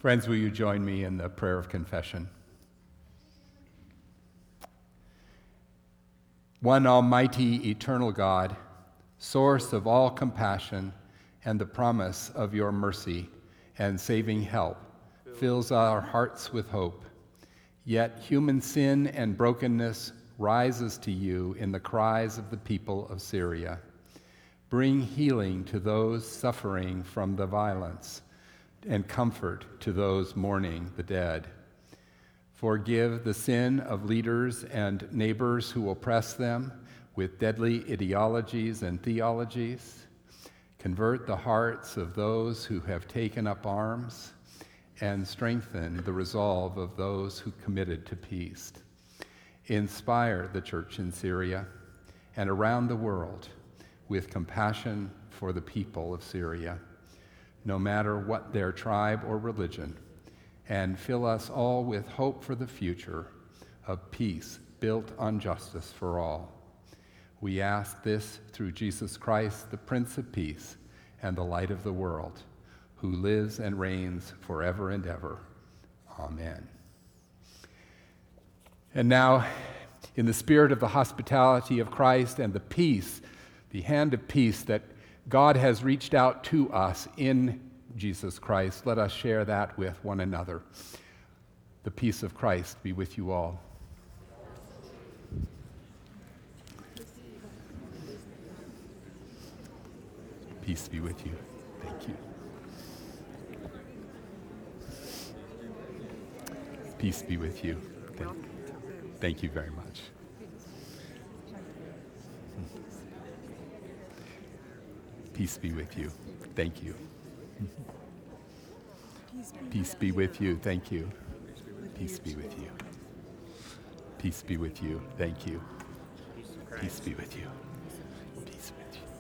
Friends, will you join me in the prayer of confession? One almighty, eternal God, source of all compassion and the promise of your mercy and saving help, fills our hearts with hope. Yet human sin and brokenness rises to you in the cries of the people of Syria. Bring healing to those suffering from the violence and comfort to those mourning the dead. Forgive the sin of leaders and neighbors who oppress them with deadly ideologies and theologies. Convert the hearts of those who have taken up arms and strengthen the resolve of those who committed to peace. Inspire the church in Syria and around the world with compassion for the people of Syria, no matter what their tribe or religion, and fill us all with hope for the future of peace built on justice for all. We ask this through Jesus Christ, the Prince of Peace and the light of the world, who lives and reigns forever and ever. Amen. And now, in the spirit of the hospitality of Christ and the peace, the hand of peace that God has reached out to us in Jesus Christ, let us share that with one another. The peace of Christ be with you all. Peace be with you. Thank you. Peace be with you. Thank you very much. Peace be with you. Thank you. Peace be with you. Thank you. Peace be with you. Peace be with you. Thank you. Peace be with you. Peace with you.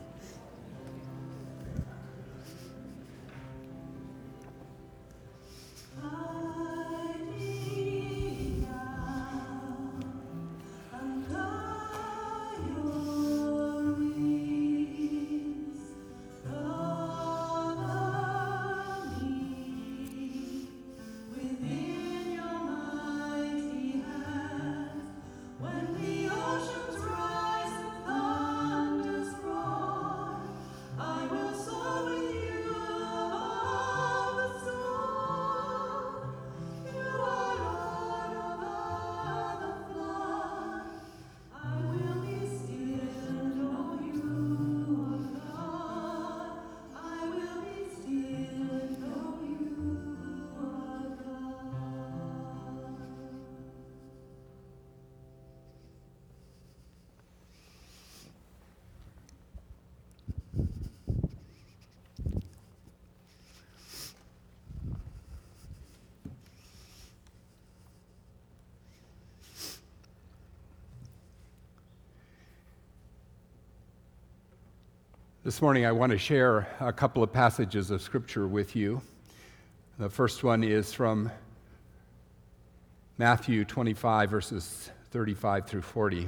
This morning I want to share a couple of passages of Scripture with you. The first one is from Matthew 25, verses 35 through 40.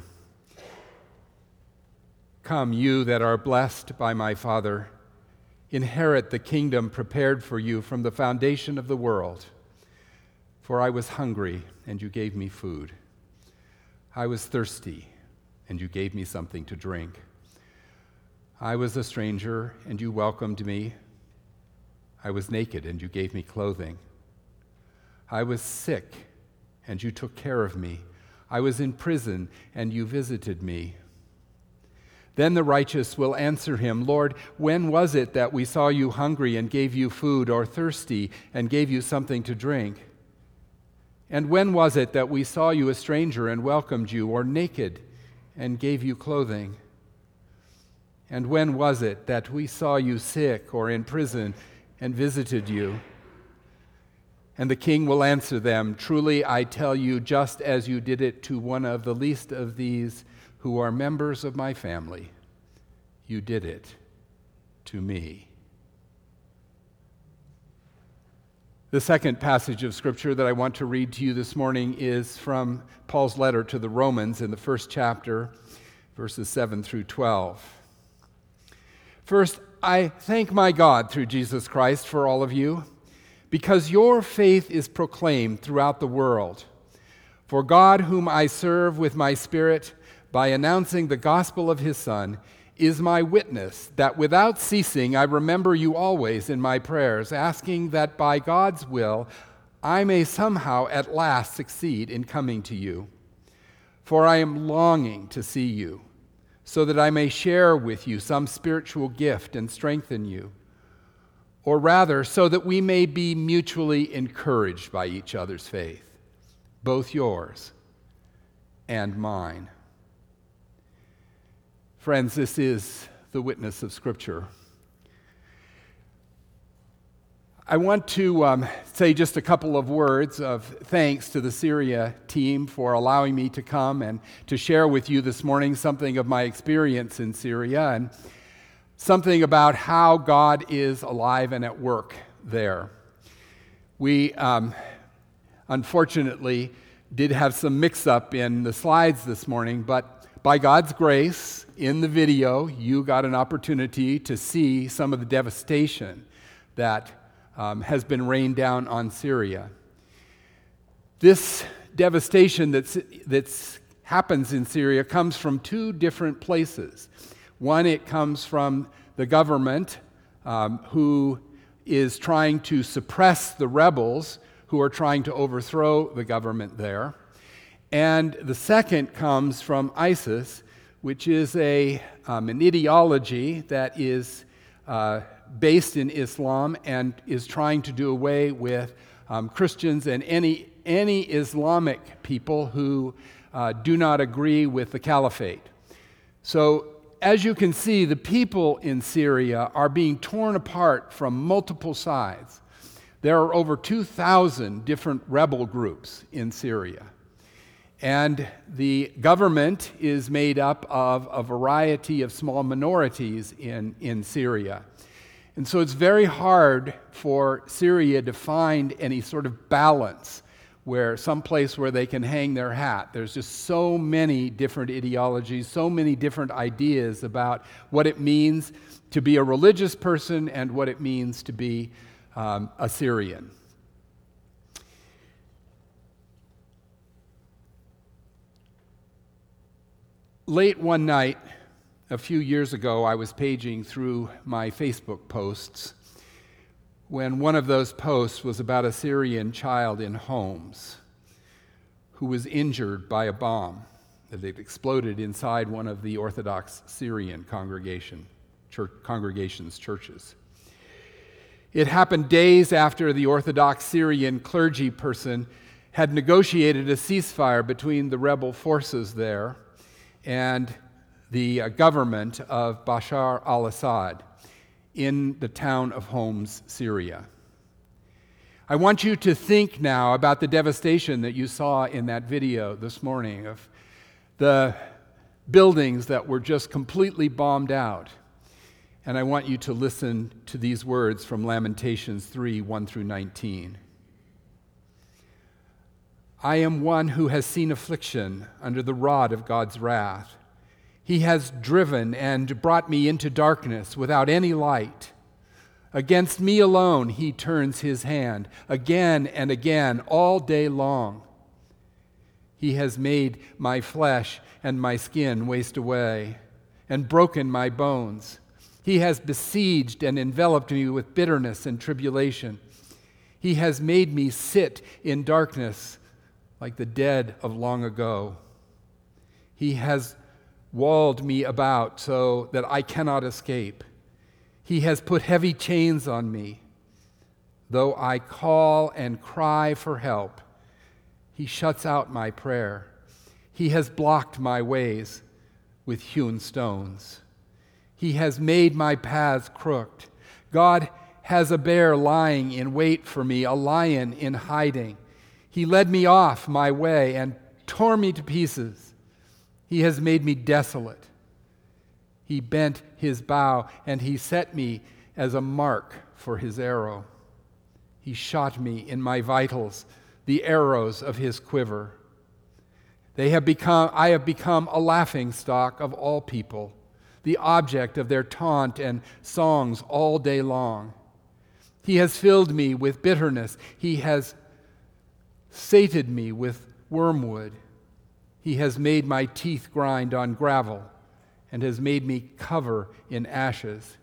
Come, you that are blessed by my Father, inherit the kingdom prepared for you from the foundation of the world. For I was hungry, and you gave me food. I was thirsty, and you gave me something to drink. I was a stranger, and you welcomed me. I was naked, and you gave me clothing. I was sick, and you took care of me. I was in prison, and you visited me. Then the righteous will answer him, Lord, when was it that we saw you hungry and gave you food, or thirsty and gave you something to drink? And when was it that we saw you a stranger and welcomed you, or naked and gave you clothing? And when was it that we saw you sick or in prison and visited you? And the king will answer them, Truly I tell you, just as you did it to one of the least of these who are members of my family, you did it to me. The second passage of Scripture that I want to read to you this morning is from Paul's letter to the Romans in the first chapter, verses 7 through 12. First, I thank my God through Jesus Christ for all of you, because your faith is proclaimed throughout the world. For God, whom I serve with my Spirit by announcing the gospel of his Son, is my witness that without ceasing I remember you always in my prayers, asking that by God's will I may somehow at last succeed in coming to you. For I am longing to see you, so that I may share with you some spiritual gift and strengthen you, or rather, so that we may be mutually encouraged by each other's faith, both yours and mine. Friends, this is the witness of Scripture. I want to say just a couple of words of thanks to the Syria team for allowing me to come and to share with you this morning something of my experience in Syria and something about how God is alive and at work there. We unfortunately did have some mix-up in the slides this morning, but by God's grace, in the video, you got an opportunity to see some of the devastation that has been rained down on Syria. This devastation that happens in Syria comes from two different places. One, it comes from the government who is trying to suppress the rebels who are trying to overthrow the government there. And the second comes from ISIS, which is an ideology that is based in Islam and is trying to do away with Christians and any Islamic people who do not agree with the caliphate. So, as you can see, the people in Syria are being torn apart from multiple sides. There are over 2,000 different rebel groups in Syria. And the government is made up of a variety of small minorities in Syria. And so it's very hard for Syria to find any sort of balance someplace where they can hang their hat. There's just so many different ideologies, so many different ideas about what it means to be a religious person and what it means to be a Syrian. Late one night, a few years ago, I was paging through my Facebook posts when one of those posts was about a Syrian child in Homs who was injured by a bomb that had exploded inside one of the Orthodox Syrian congregation's churches. It happened days after the Orthodox Syrian clergy person had negotiated a ceasefire between the rebel forces there and the government of Bashar al-Assad in the town of Homs, Syria. I want you to think now about the devastation that you saw in that video this morning of the buildings that were just completely bombed out. And I want you to listen to these words from Lamentations 3, 1 through 19. I am one who has seen affliction under the rod of God's wrath. He has driven and brought me into darkness without any light. Against me alone he turns his hand, again and again, all day long. He has made my flesh and my skin waste away, and broken my bones. He has besieged and enveloped me with bitterness and tribulation. He has made me sit in darkness like the dead of long ago. He has walled me about so that I cannot escape. He has put heavy chains on me. Though I call and cry for help, he shuts out my prayer. He has blocked my ways with hewn stones. He has made my paths crooked. God has a bear lying in wait for me, a lion in hiding. He led me off my way and tore me to pieces. He has made me desolate. He bent his bow, and he set me as a mark for his arrow. He shot me in my vitals, the arrows of his quiver. I have become a laughingstock of all people, the object of their taunt and songs all day long. He has filled me with bitterness. He has sated me with wormwood. He has made my teeth grind on gravel and has made me cover in ashes.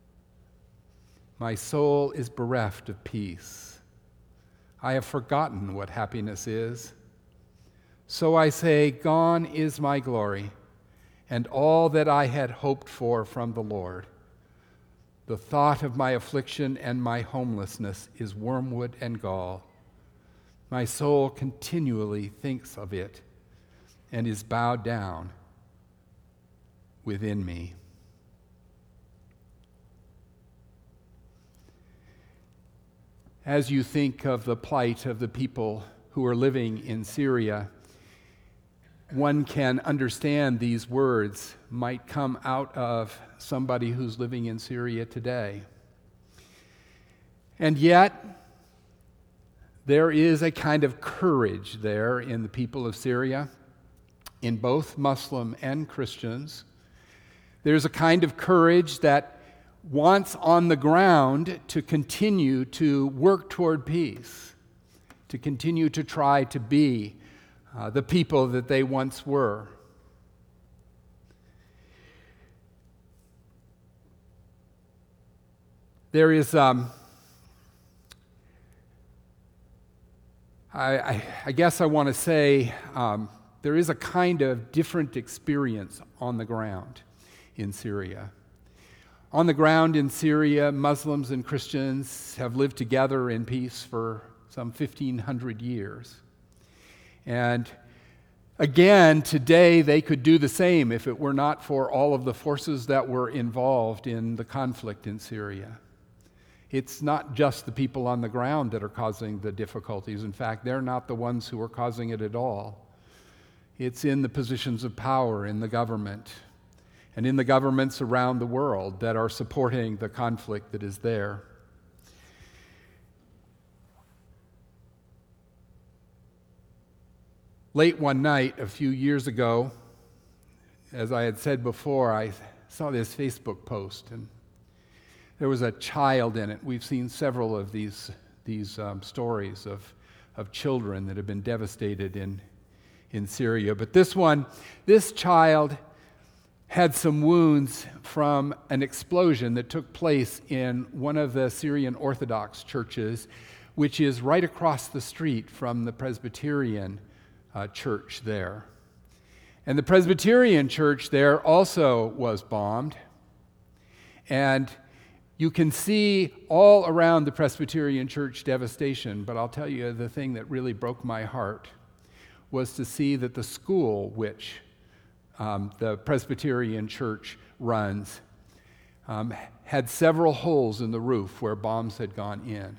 My soul is bereft of peace. I have forgotten what happiness is. So I say, gone is my glory, and all that I had hoped for from the Lord. The thought of my affliction and my homelessness is wormwood and gall. My soul continually thinks of it and is bowed down within me. As you think of the plight of the people who are living in Syria, one can understand these words might come out of somebody who's living in Syria today. And yet, there is a kind of courage there in the people of Syria, in both Muslim and Christians. There's a kind of courage that wants on the ground to continue to work toward peace, to continue to try to be the people that they once were. There is, I guess I want to say, there is a kind of different experience on the ground in Syria. On the ground in Syria, Muslims and Christians have lived together in peace for some 1,500 years. And again, today they could do the same if it were not for all of the forces that were involved in the conflict in Syria. It's not just the people on the ground that are causing the difficulties. In fact, they're not the ones who are causing it at all. It's in the positions of power in the government and in the governments around the world that are supporting the conflict that is there. Late one night, a few years ago, as I had said before, I saw this Facebook post, and there was a child in it. We've seen several of these stories of children that have been devastated in Syria. But this child had some wounds from an explosion that took place in one of the Syrian Orthodox churches, which is right across the street from the Presbyterian church there. And the Presbyterian church there also was bombed. And you can see all around the Presbyterian church devastation, but I'll tell you the thing that really broke my heart was to see that the school which the Presbyterian church runs had several holes in the roof where bombs had gone in.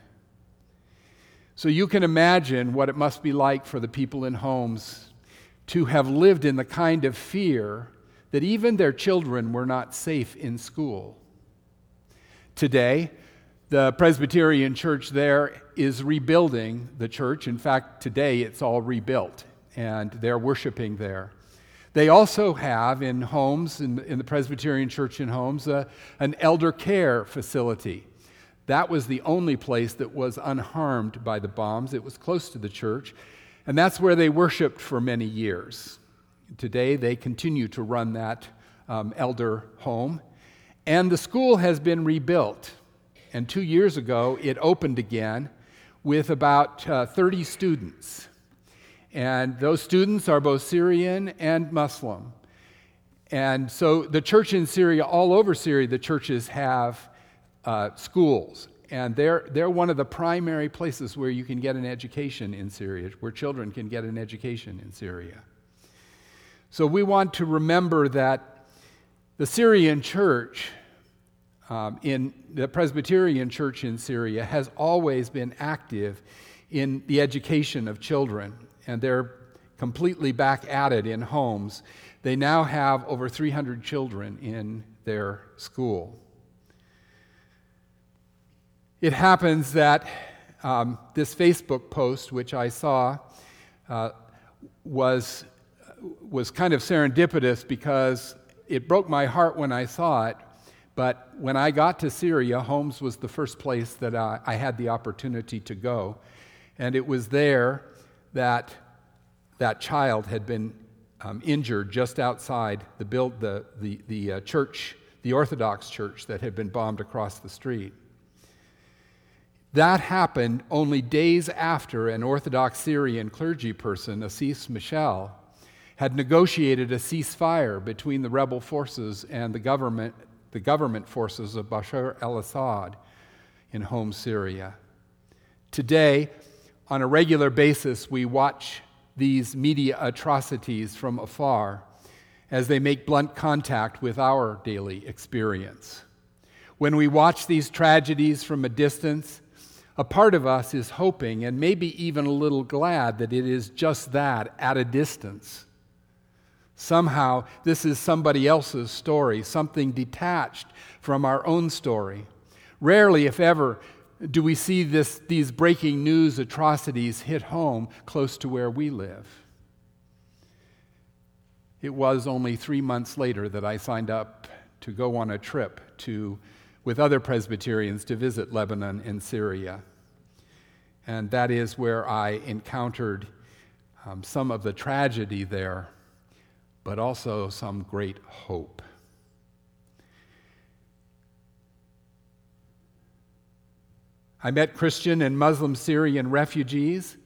So you can imagine what it must be like for the people in homes to have lived in the kind of fear that even their children were not safe in school. Today, the Presbyterian church there is rebuilding the church. In fact, today it's all rebuilt, and they're worshiping there. They also have in homes, in the Presbyterian church in homes, an elder care facility. That was the only place that was unharmed by the bombs. It was close to the church, and that's where they worshiped for many years. Today, they continue to run that elder home, and the school has been rebuilt. And 2 years ago, it opened again with about 30 students. And those students are both Syrian and Muslim. And so the church in Syria, all over Syria, the churches have schools, and they're one of the primary places where you can get an education in Syria, where children can get an education in Syria. So we want to remember that the Syrian church, in the Presbyterian church in Syria, has always been active in the education of children, and they're completely back at it in homes. They now have over 300 children in their school. It happens that this Facebook post, which I saw, was kind of serendipitous because it broke my heart when I saw it, But when I got to Syria, Homs was the first place that I had the opportunity to go. And it was there that that child had been injured just outside the church, the Orthodox church that had been bombed across the street. That happened only days after an Orthodox Syrian clergy person, Assis Michel, had negotiated a ceasefire between the rebel forces and the government forces of Bashar al-Assad in Homs, Syria. Today, on a regular basis, we watch these media atrocities from afar as they make blunt contact with our daily experience. When we watch these tragedies from a distance, a part of us is hoping and maybe even a little glad that it is just that, at a distance. Somehow, this is somebody else's story, something detached from our own story. Rarely, if ever, do we see these breaking news atrocities hit home close to where we live. It was only 3 months later that I signed up to go on a trip with other Presbyterians to visit Lebanon and Syria. And that is where I encountered some of the tragedy there, but also some great hope. I met Christian and Muslim Syrian refugees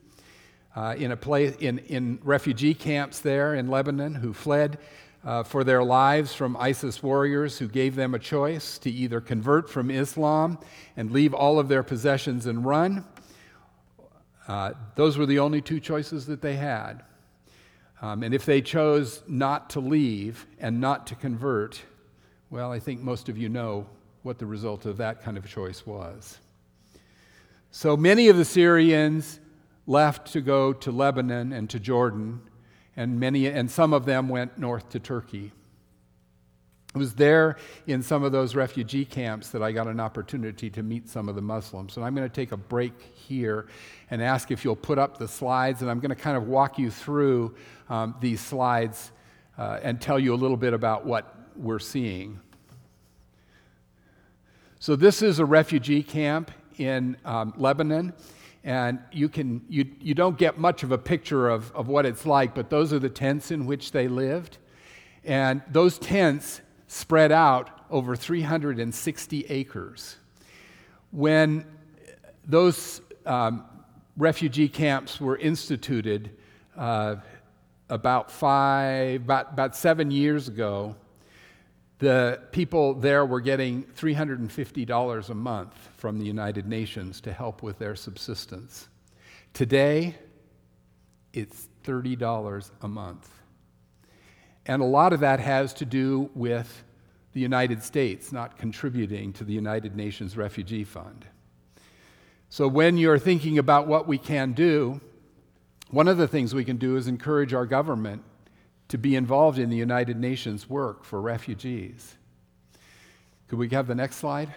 in refugee camps there in Lebanon who fled for their lives from ISIS warriors who gave them a choice to either convert from Islam and leave all of their possessions and run. Those were the only two choices that they had. And if they chose not to leave and not to convert, well, I think most of you know what the result of that kind of choice was. So many of the Syrians left to go to Lebanon and to Jordan, and some of them went north to Turkey. It was there in some of those refugee camps that I got an opportunity to meet some of the Muslims. And I'm going to take a break here and ask if you'll put up the slides, and I'm going to kind of walk you through these slides and tell you a little bit about what we're seeing. So this is a refugee camp in Lebanon, and you don't get much of a picture of what it's like, but those are the tents in which they lived. And those tents spread out over 360 acres. When those refugee camps were instituted about 7 years ago, the people there were getting $350 a month from the United Nations to help with their subsistence. Today, it's $30 a month. And a lot of that has to do with the United States not contributing to the United Nations Refugee Fund. So when you're thinking about what we can do, one of the things we can do is encourage our government to be involved in the United Nations work for refugees. Could we have the next slide?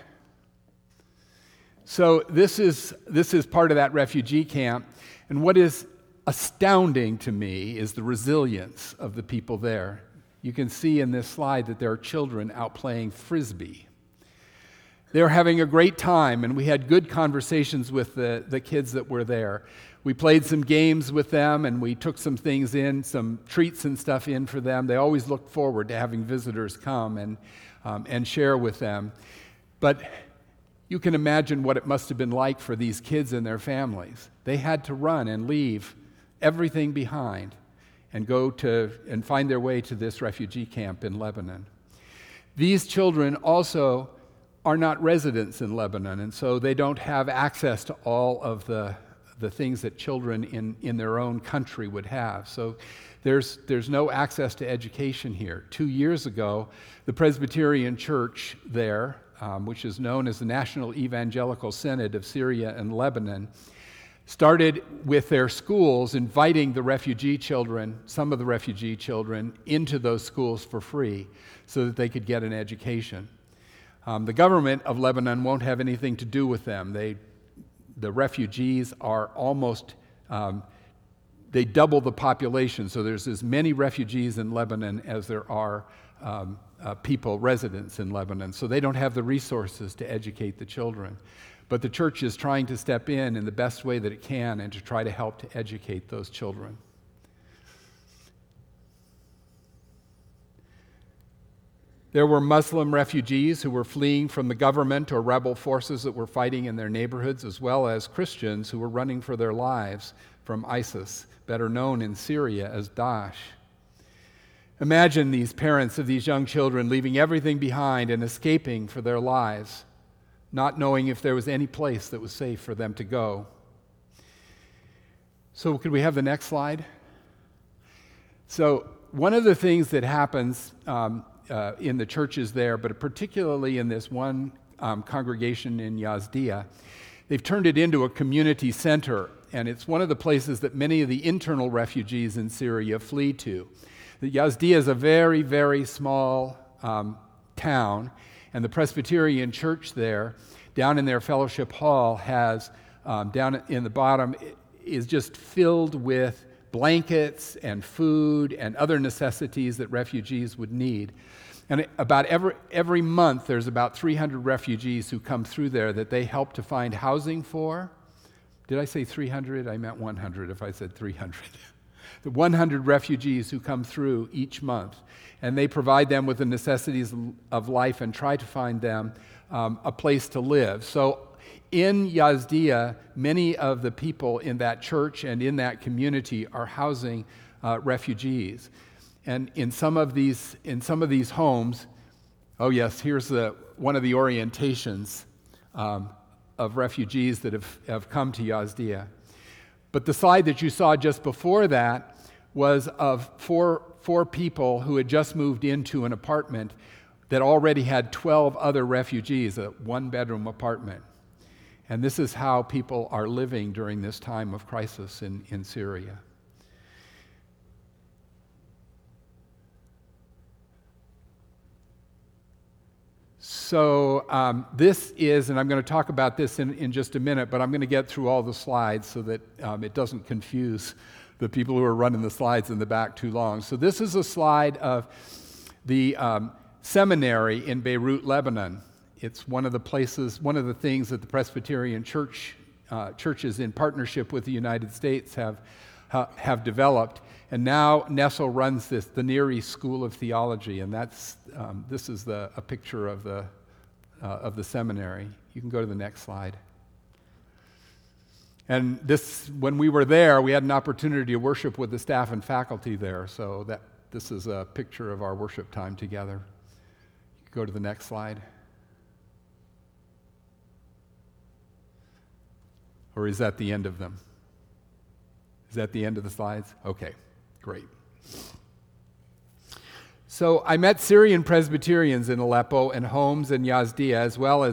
So this is part of that refugee camp, and what is astounding to me is the resilience of the people there. You can see in this slide that there are children out playing frisbee. They're having a great time, and we had good conversations with the kids that were there. We played some games with them, and we took some things in, some treats and stuff in for them. They always look forward to having visitors come and share with them. But you can imagine what it must have been like for these kids and their families. They had to run and leave everything behind and go and find their way to this refugee camp in Lebanon. These children also are not residents in Lebanon, and so they don't have access to all of the things that children in their own country would have. So there's no access to education here. 2 years ago, the Presbyterian Church there, which is known as the National Evangelical Synod of Syria and Lebanon, started with their schools inviting the refugee children, some of the refugee children, into those schools for free so that they could get an education. The government of Lebanon won't have anything to do with them. The refugees are almost they double the population. So there's as many refugees in Lebanon as there are residents in Lebanon. So they don't have the resources to educate the children. But the church is trying to step in the best way that it can and to try to help to educate those children. There were Muslim refugees who were fleeing from the government or rebel forces that were fighting in their neighborhoods, as well as Christians who were running for their lives from ISIS, better known in Syria as Daesh. Imagine these parents of these young children leaving everything behind and escaping for their lives, not knowing if there was any place that was safe for them to go. So could we have the next slide? So one of the things that happens in the churches there, but particularly in this one congregation in Yazdiya, they've turned it into a community center, and it's one of the places that many of the internal refugees in Syria flee to. Yazdiya is a very, very small town, and the Presbyterian church there, down in their fellowship hall, has, down in the bottom, is just filled with blankets and food and other necessities that refugees would need. And about every month, there's about 300 refugees who come through there that they help to find housing for. Did I say 300? I meant 100 if I said 300. The 100 refugees who come through each month. And they provide them with the necessities of life and try to find them a place to live. So in Yazdiya, many of the people in that church and in that community are housing refugees. And in some of these homes, oh yes, here's one of the orientations of refugees that have come to Yazdiya. But the slide that you saw just before that was of four people who had just moved into an apartment that already had 12 other refugees, a one-bedroom apartment. And this is how people are living during this time of crisis in Syria. So this is, and I'm going to talk about this in just a minute, but I'm going to get through all the slides so that it doesn't confuse the people who are running the slides in the back too long. So this is a slide of the seminary in Beirut, Lebanon. It's one of the things that the Presbyterian churches in partnership with the United States have developed. And now Nessel runs the Near East School of Theology, and this is a picture of the seminary. You can go to the next slide. And when we were there, we had an opportunity to worship with the staff and faculty there. So this is a picture of our worship time together. You can go to the next slide. Or is that the end of them? Is that the end of the slides? Okay, great. So I met Syrian Presbyterians in Aleppo and Homs and Yazdiya, as well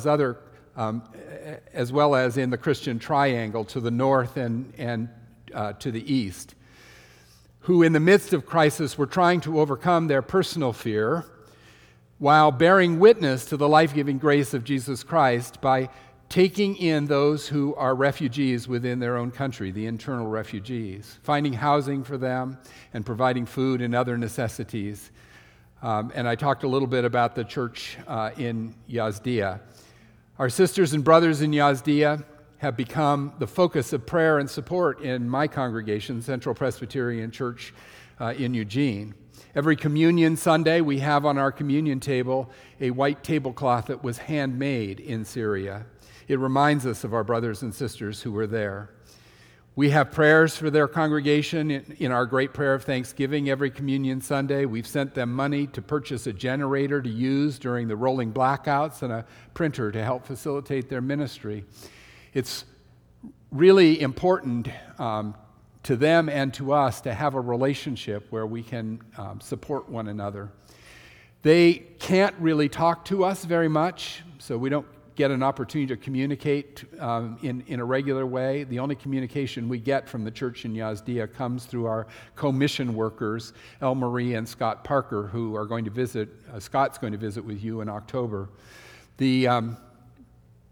as in the Christian Triangle to the north and to the east, who in the midst of crisis were trying to overcome their personal fear while bearing witness to the life-giving grace of Jesus Christ by taking in those who are refugees within their own country, the internal refugees, finding housing for them and providing food and other necessities. And I talked a little bit about the church in Yazdiya. Our sisters and brothers in Yazdiya have become the focus of prayer and support in my congregation, Central Presbyterian Church in Eugene. Every communion Sunday, we have on our communion table a white tablecloth that was handmade in Syria. It reminds us of our brothers and sisters who were there. We have prayers for their congregation in our great prayer of thanksgiving every communion Sunday. We've sent them money to purchase a generator to use during the rolling blackouts and a printer to help facilitate their ministry. It's really important to them and to us to have a relationship where we can support one another. They can't really talk to us very much, so we don't get an opportunity to communicate in a regular way. The only communication we get from the church in Yazdiya comes through our co-mission workers, El Marie and Scott Parker, who are going to visit. Scott's going to visit with you in October. The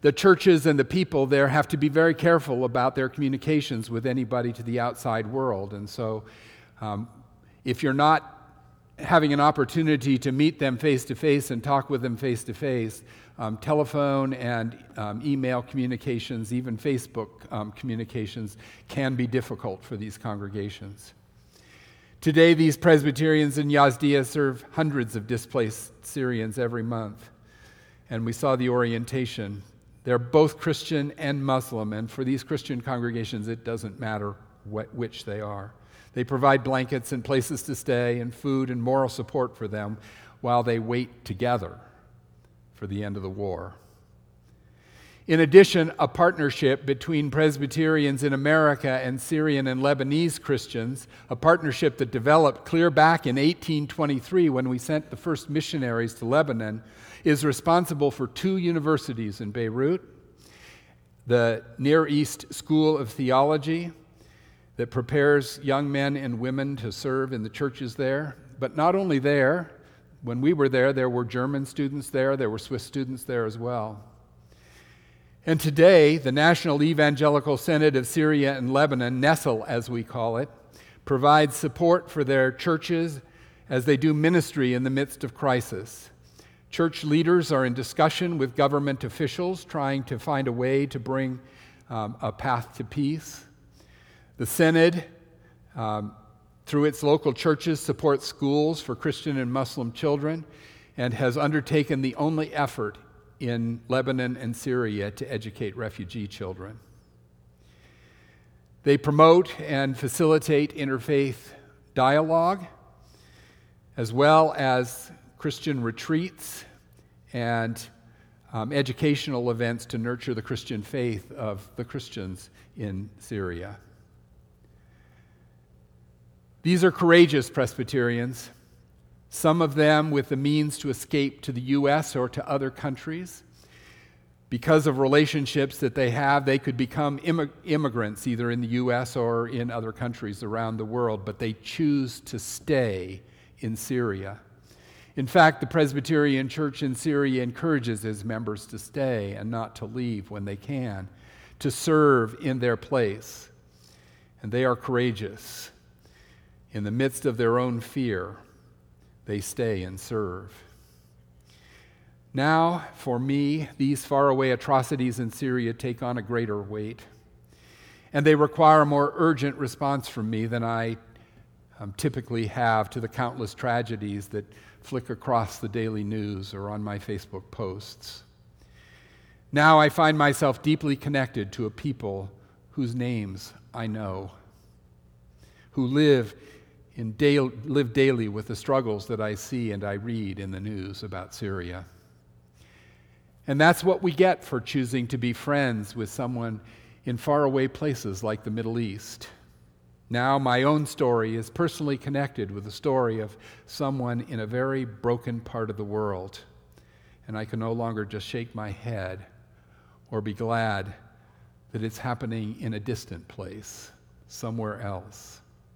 The churches and the people there have to be very careful about their communications with anybody to the outside world. And so if you're not having an opportunity to meet them face-to-face and talk with them face-to-face, telephone and email communications, even Facebook communications, can be difficult for these congregations. Today, these Presbyterians in Yazdia serve hundreds of displaced Syrians every month. And we saw the orientation. They're both Christian and Muslim, and for these Christian congregations, it doesn't matter which they are. They provide blankets and places to stay and food and moral support for them while they wait together for the end of the war. In addition, a partnership between Presbyterians in America and Syrian and Lebanese Christians, a partnership that developed clear back in 1823 when we sent the first missionaries to Lebanon, is responsible for 2 universities in Beirut, the Near East School of Theology that prepares young men and women to serve in the churches there. But not only there, when we were there were German students there were Swiss students there as well. And today, the National Evangelical Synod of Syria and Lebanon, NESL as we call it, provides support for their churches as they do ministry in the midst of crisis. Church leaders are in discussion with government officials trying to find a way to bring a path to peace. The Synod, through its local churches, supports schools for Christian and Muslim children and has undertaken the only effort in Lebanon and Syria to educate refugee children. They promote and facilitate interfaith dialogue, as well as Christian retreats and educational events to nurture the Christian faith of the Christians in Syria. These are courageous Presbyterians, some of them with the means to escape to the U.S. or to other countries. Because of relationships that they have, they could become immigrants either in the U.S. or in other countries around the world, but they choose to stay in Syria. In fact, the Presbyterian Church in Syria encourages its members to stay and not to leave when they can, to serve in their place. And they are courageous. In the midst of their own fear, they stay and serve. Now, for me, these faraway atrocities in Syria take on a greater weight, and they require a more urgent response from me than I typically have to the countless tragedies that flick across the daily news or on my Facebook posts. Now I find myself deeply connected to a people whose names I know, who live daily with the struggles that I see and I read in the news about Syria. And that's what we get for choosing to be friends with someone in faraway places like the Middle East. Now my own story is personally connected with the story of someone in a very broken part of the world, and I can no longer just shake my head or be glad that it's happening in a distant place, somewhere else.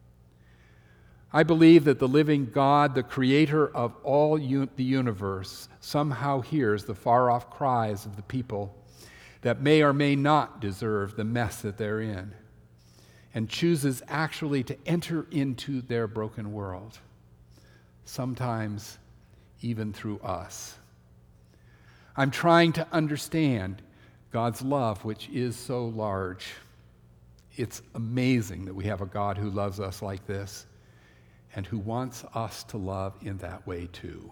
I believe that the living God, the creator of all the universe, somehow hears the far-off cries of the people that may or may not deserve the mess that they're in, and chooses actually to enter into their broken world, sometimes even through us. I'm trying to understand God's love, which is so large. It's amazing that we have a God who loves us like this, and who wants us to love in that way too.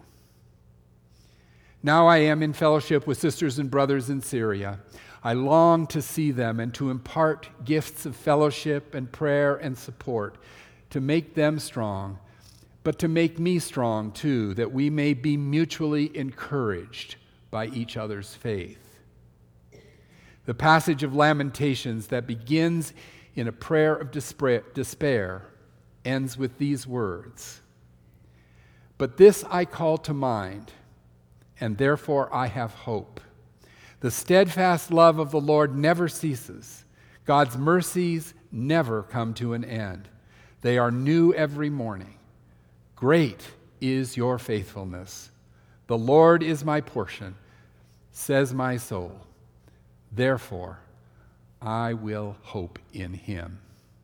Now I am in fellowship with sisters and brothers in Syria. I long to see them and to impart gifts of fellowship and prayer and support to make them strong, but to make me strong too, that we may be mutually encouraged by each other's faith. The passage of Lamentations that begins in a prayer of despair ends with these words, "But this I call to mind, and therefore I have hope. The steadfast love of the Lord never ceases. God's mercies never come to an end. They are new every morning. Great is your faithfulness. The Lord is my portion, says my soul. Therefore, I will hope in him.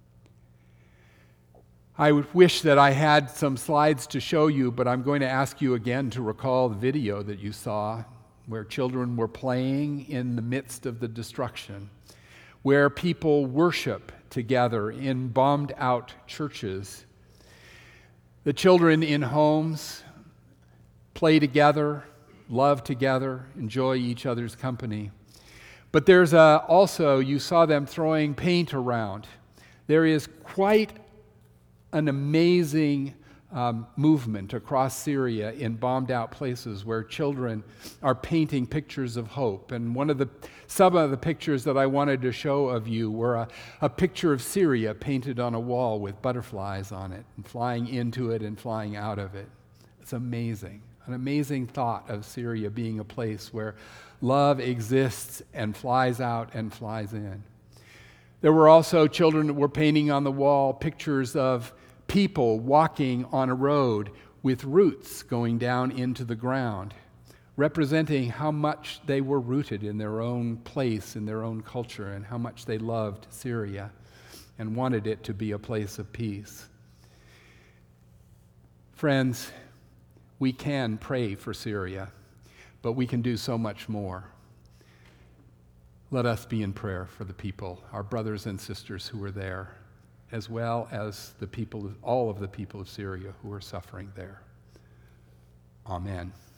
I would wish that I had some slides to show you, but I'm going to ask you again to recall the video that you saw where children were playing in the midst of the destruction, where people worship together in bombed-out churches. The children in homes play together, love together, enjoy each other's company. But there's also, you saw them throwing paint around. There is quite an amazing movement across Syria in bombed-out places where children are painting pictures of hope. And some of the pictures that I wanted to show of you were a picture of Syria painted on a wall with butterflies on it, and flying into it and flying out of it. It's amazing. An amazing thought of Syria being a place where love exists and flies out and flies in. There were also children that were painting on the wall pictures of people walking on a road with roots going down into the ground, representing how much they were rooted in their own place, in their own culture, and how much they loved Syria and wanted it to be a place of peace. Friends, we can pray for Syria, but we can do so much more. Let us be in prayer for the people, our brothers and sisters who are there, as well as all of the people of Syria who are suffering there. Amen.